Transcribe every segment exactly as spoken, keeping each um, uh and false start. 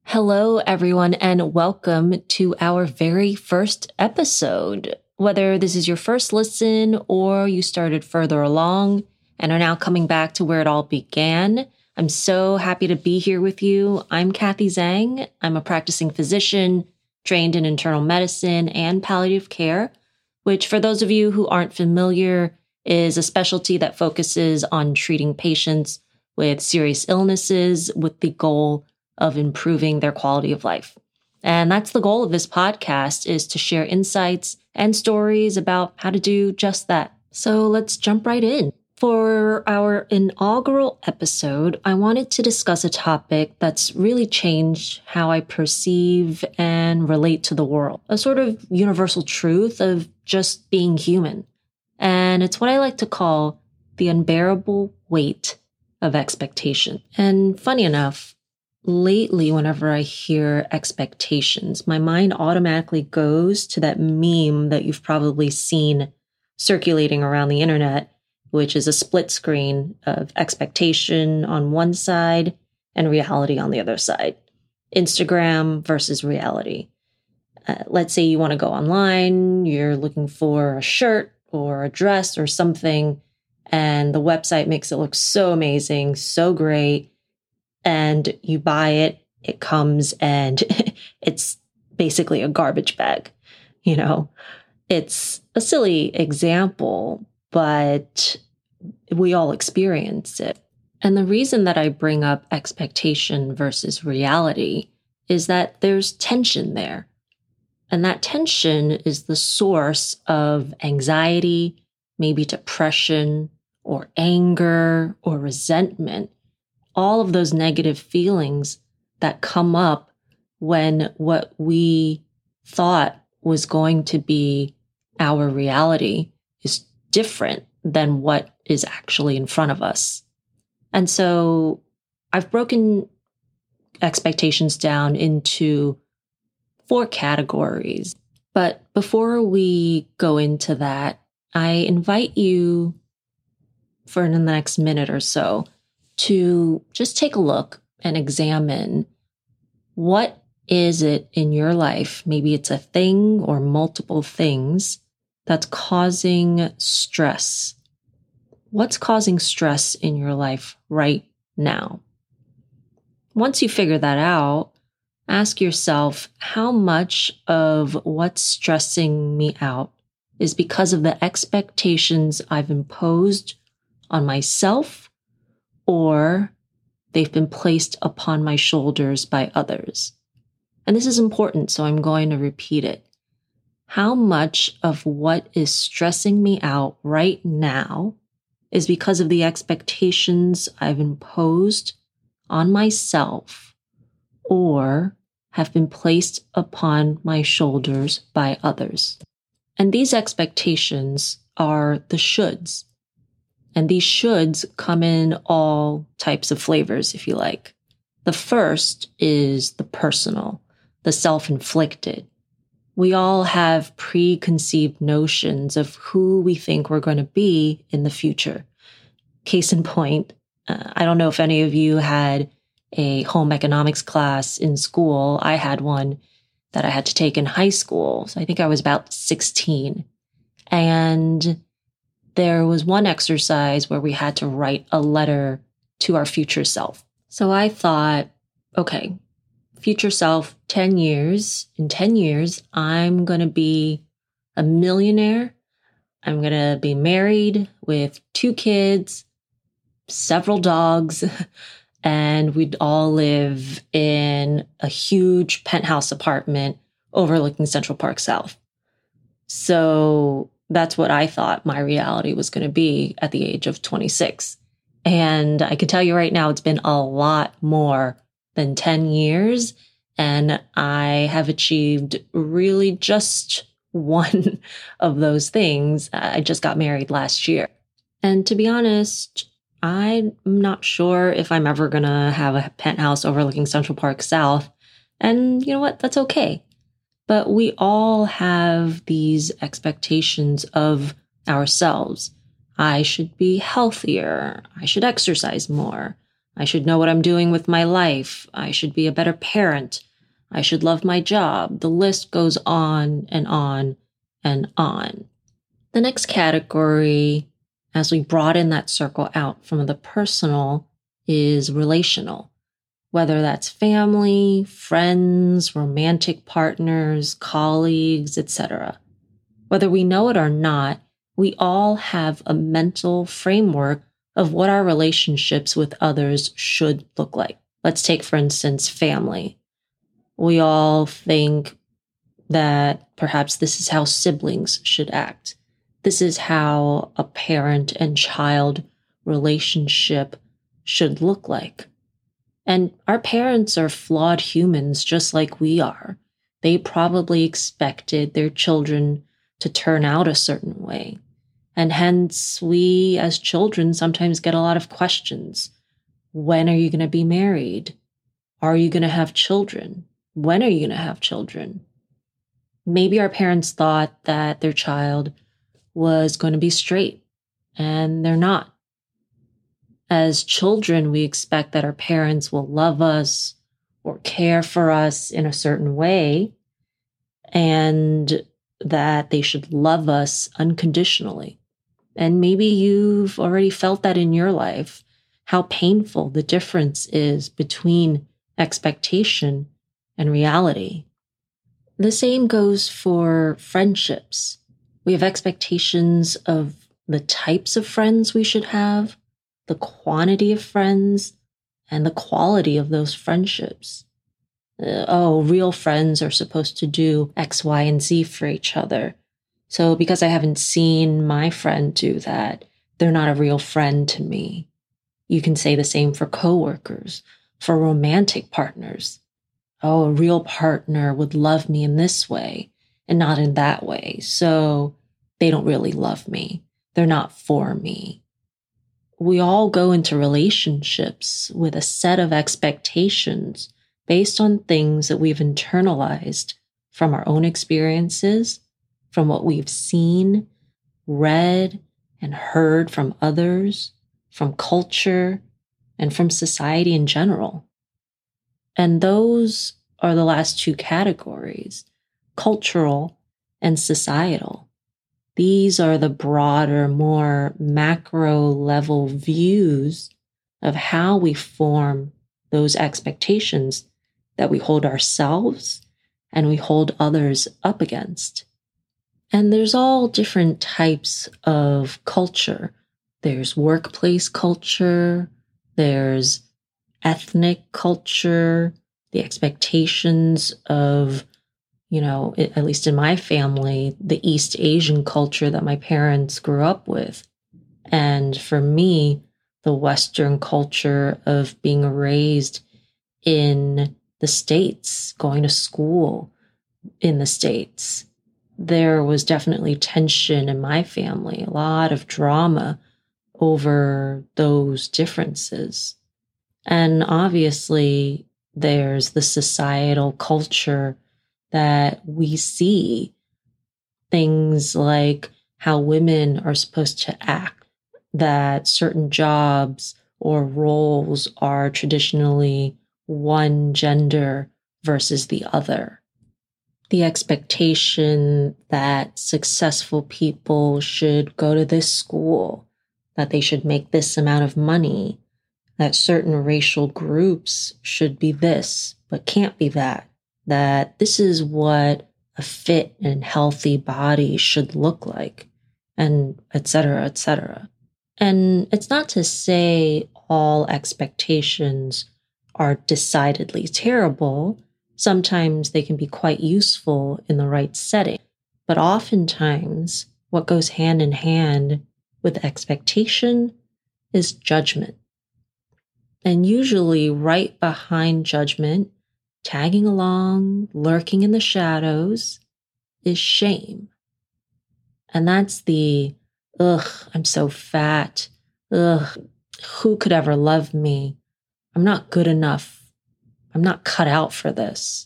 Hello, everyone, and welcome to our very first episode. Whether this is your first listen or you started further along and are now coming back to where it all began, I'm so happy to be here with you. I'm Kathy Zhang. I'm a practicing physician trained in internal medicine and palliative care, which for those of you who aren't familiar is a specialty that focuses on treating patients with serious illnesses with the goal of improving their quality of life. And that's the goal of this podcast, is to share insights and stories about how to do just that. So let's jump right in. For our inaugural episode, I wanted to discuss a topic that's really changed how I perceive and relate to the world, a sort of universal truth of just being human. And it's what I like to call the unbearable weight of expectation. And funny enough, lately, whenever I hear expectations, my mind automatically goes to that meme that you've probably seen circulating around the internet, which is a split screen of expectation on one side and reality on the other side. Instagram versus reality. Uh, let's say you want to go online, you're looking for a shirt or a dress or something, and the website makes it look so amazing, so great. And you buy it, it comes and it's basically a garbage bag. You know, it's a silly example, but we all experience it. And the reason that I bring up expectation versus reality is that there's tension there. And that tension is the source of anxiety, maybe depression or anger or resentment. All of those negative feelings that come up when what we thought was going to be our reality is different than what is actually in front of us. And so I've broken expectations down into four categories. But before we go into that, I invite you for the next minute or so to just take a look and examine what is it in your life, maybe it's a thing or multiple things, that's causing stress. What's causing stress in your life right now? Once you figure that out, ask yourself how much of what's stressing me out is because of the expectations I've imposed on myself, or they've been placed upon my shoulders by others. And this is important, so I'm going to repeat it. How much of what is stressing me out right now is because of the expectations I've imposed on myself or have been placed upon my shoulders by others? And these expectations are the shoulds. And these shoulds come in all types of flavors, if you like. The first is the personal, the self-inflicted. We all have preconceived notions of who we think we're going to be in the future. Case in point, uh, I don't know if any of you had a home economics class in school. I had one that I had to take in high school. So I think I was about sixteen. And there was one exercise where we had to write a letter to our future self. So I thought, okay, future self, ten years. In ten years, I'm going to be a millionaire. I'm going to be married with two kids, several dogs, and we'd all live in a huge penthouse apartment overlooking Central Park South. So that's what I thought my reality was going to be at the age of twenty-six. And I can tell you right now, it's been a lot more than ten years. And I have achieved really just one of those things. I just got married last year. And to be honest, I'm not sure if I'm ever going to have a penthouse overlooking Central Park South. And you know what? That's okay. But we all have these expectations of ourselves. I should be healthier. I should exercise more. I should know what I'm doing with my life. I should be a better parent. I should love my job. The list goes on and on and on. The next category, as we broaden that circle out from the personal, is relational. Whether that's family, friends, romantic partners, colleagues, et cetera. Whether we know it or not, we all have a mental framework of what our relationships with others should look like. Let's take, for instance, family. We all think that perhaps this is how siblings should act. This is how a parent and child relationship should look like. And our parents are flawed humans just like we are. They probably expected their children to turn out a certain way. And hence, we as children sometimes get a lot of questions. When are you going to be married? Are you going to have children? When are you going to have children? Maybe our parents thought that their child was going to be straight, and they're not. As children, we expect that our parents will love us or care for us in a certain way, and that they should love us unconditionally. And maybe you've already felt that in your life, how painful the difference is between expectation and reality. The same goes for friendships. We have expectations of the types of friends we should have, the quantity of friends, and the quality of those friendships. Uh, oh, real friends are supposed to do X, Y, and Z for each other. So because I haven't seen my friend do that, they're not a real friend to me. You can say the same for coworkers, for romantic partners. Oh, a real partner would love me in this way and not in that way. So they don't really love me. They're not for me. We all go into relationships with a set of expectations based on things that we've internalized from our own experiences, from what we've seen, read, and heard from others, from culture, and from society in general. And those are the last two categories, cultural and societal. These are the broader, more macro level views of how we form those expectations that we hold ourselves and we hold others up against. And there's all different types of culture. There's workplace culture, there's ethnic culture, the expectations of, you know, at least in my family, the East Asian culture that my parents grew up with. And for me, the Western culture of being raised in the States, going to school in the States. There was definitely tension in my family, a lot of drama over those differences. And obviously, there's the societal culture that we see, things like how women are supposed to act, that certain jobs or roles are traditionally one gender versus the other. The expectation that successful people should go to this school, that they should make this amount of money, that certain racial groups should be this, but can't be that, that this is what a fit and healthy body should look like, and et cetera, et cetera. And it's not to say all expectations are decidedly terrible. Sometimes they can be quite useful in the right setting. But oftentimes, what goes hand in hand with expectation is judgment. And usually right behind judgment, tagging along, lurking in the shadows, is shame. And that's the, ugh, I'm so fat. Ugh, who could ever love me? I'm not good enough. I'm not cut out for this.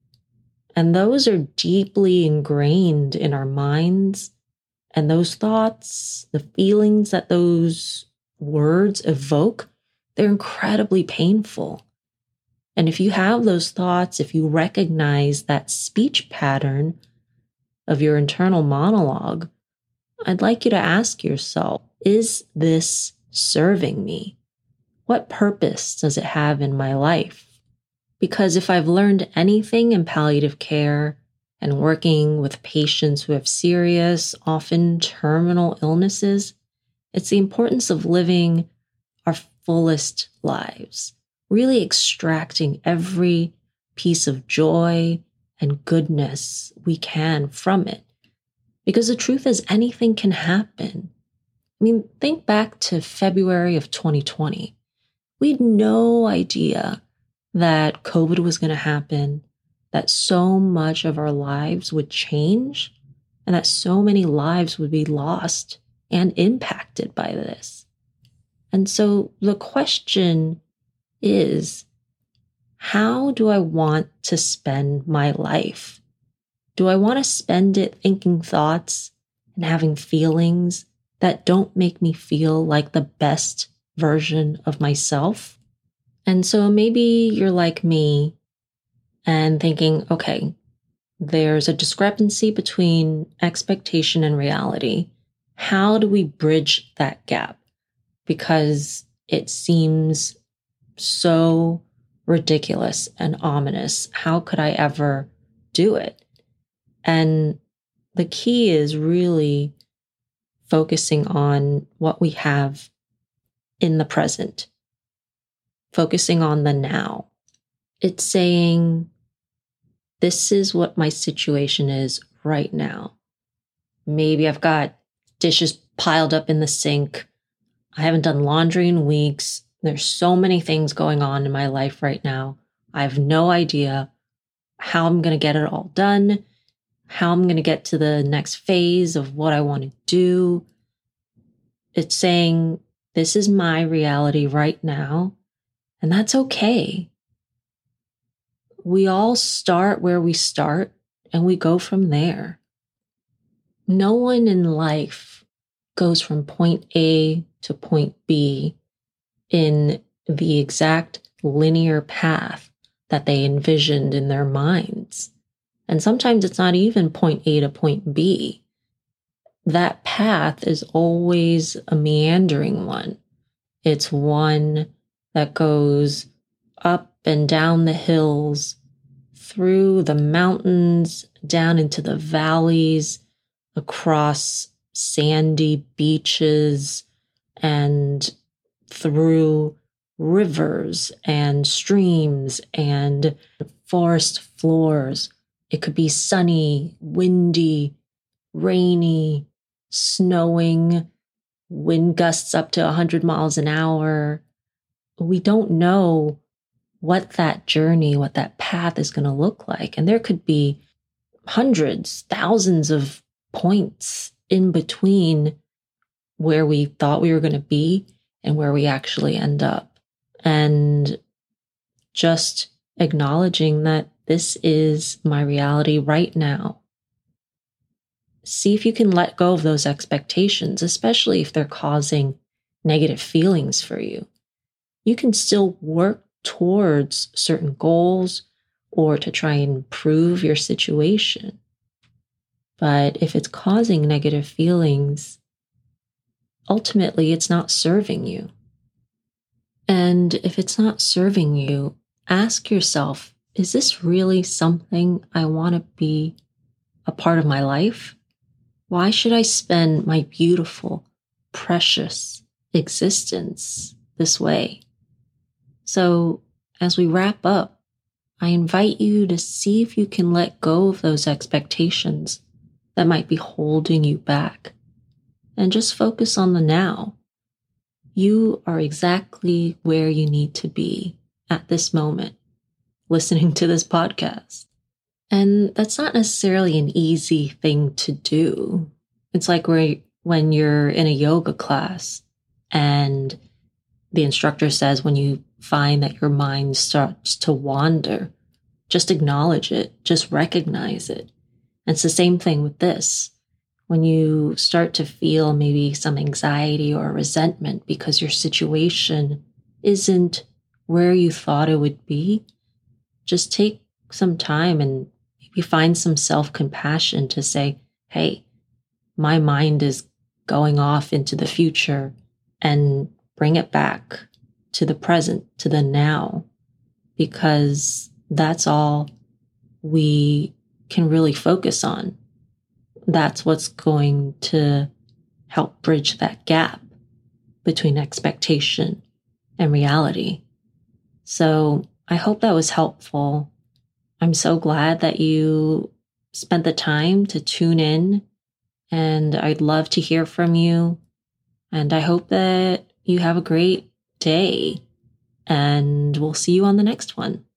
And those are deeply ingrained in our minds. And those thoughts, the feelings that those words evoke, they're incredibly painful. And if you have those thoughts, if you recognize that speech pattern of your internal monologue, I'd like you to ask yourself, is this serving me? What purpose does it have in my life? Because if I've learned anything in palliative care and working with patients who have serious, often terminal illnesses, it's the importance of living our fullest lives, really extracting every piece of joy and goodness we can from it. Because the truth is, anything can happen. I mean, think back to February of twenty twenty. We had no idea that COVID was going to happen, that so much of our lives would change, and that so many lives would be lost and impacted by this. And so the question is, how do I want to spend my life? Do I want to spend it thinking thoughts and having feelings that don't make me feel like the best version of myself? And so maybe you're like me and thinking, okay, there's a discrepancy between expectation and reality. How do we bridge that gap? Because it seems so ridiculous and ominous. How could I ever do it? And the key is really focusing on what we have in the present, focusing on the now. It's saying, this is what my situation is right now. Maybe I've got dishes piled up in the sink. I haven't done laundry in weeks. There's so many things going on in my life right now. I have no idea how I'm going to get it all done, how I'm going to get to the next phase of what I want to do. It's saying, this is my reality right now, and that's okay. We all start where we start, and we go from there. No one in life goes from point A to point B in the exact linear path that they envisioned in their minds. And sometimes it's not even point A to point B. That path is always a meandering one. It's one that goes up and down the hills, through the mountains, down into the valleys, across sandy beaches, and through rivers and streams and forest floors. It could be sunny, windy, rainy, snowing, wind gusts up to one hundred miles an hour. We don't know what that journey, what that path is going to look like. And there could be hundreds, thousands of points in between where we thought we were going to be and where we actually end up. And just acknowledging that this is my reality right now. See if you can let go of those expectations, especially if they're causing negative feelings for you. You can still work towards certain goals or to try and improve your situation. But if it's causing negative feelings, ultimately it's not serving you. And if it's not serving you, ask yourself, is this really something I want to be a part of my life? Why should I spend my beautiful, precious existence this way? So as we wrap up, I invite you to see if you can let go of those expectations that might be holding you back and just focus on the now. You are exactly where you need to be at this moment, listening to this podcast. And that's not necessarily an easy thing to do. It's like where, when you're in a yoga class and the instructor says when you find that your mind starts to wander, just acknowledge it, just recognize it. And it's the same thing with this. When you start to feel maybe some anxiety or resentment because your situation isn't where you thought it would be, just take some time and maybe find some self-compassion to say, hey, my mind is going off into the future, and bring it back to the present, to the now, because that's all we can really focus on. That's what's going to help bridge that gap between expectation and reality. So I hope that was helpful. I'm so glad that you spent the time to tune in, and I'd love to hear from you. And I hope that you have a great day, and we'll see you on the next one.